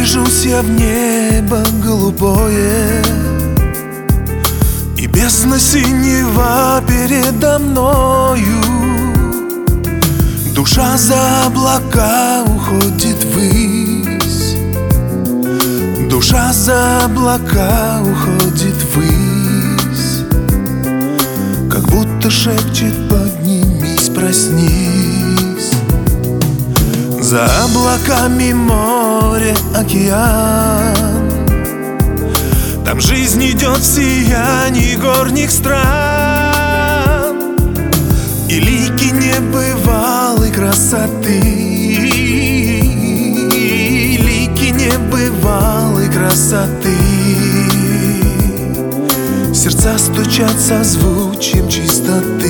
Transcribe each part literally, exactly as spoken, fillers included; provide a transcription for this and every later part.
Движусь я в небо голубое, и бездна синева передо мною. Душа за облака уходит ввысь, душа за облака уходит ввысь, как будто шепчет: поднимись, проснись. За облаками море, океан, там жизнь идет в сиянии горних стран, и лики небывалой красоты, лики небывалой красоты. Сердца стучат созвучием чистоты.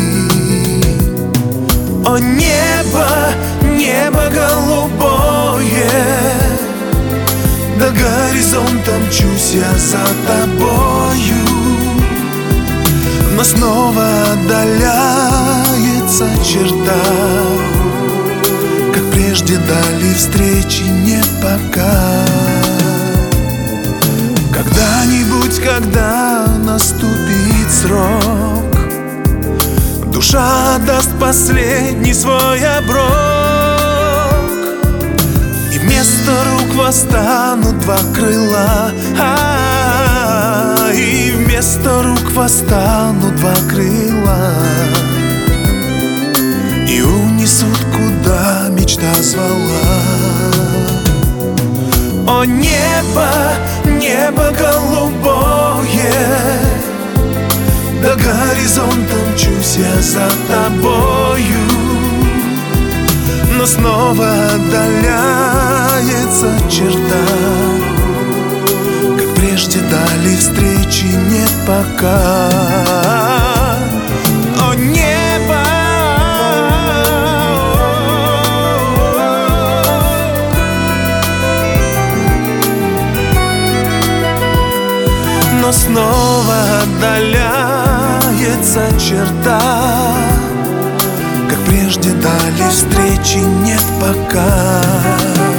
О небо, небо голубое, до горизонта мчусь я за тобою, но снова отдаляется черта, как прежде дали встречи нет пока. Когда-нибудь, когда наступит срок, душа даст последний свой оброк, и вместо рук восстанут два крыла, а-а-а, и вместо рук восстанут два крыла, и унесут, куда мечта звала. О небо, небо голубое, до горизонта мчусь я за тобою, но снова отдаляется черта, как прежде дали встречи нет пока. О небо, но снова отдаляется черта, как прежде дали встречи нет пока.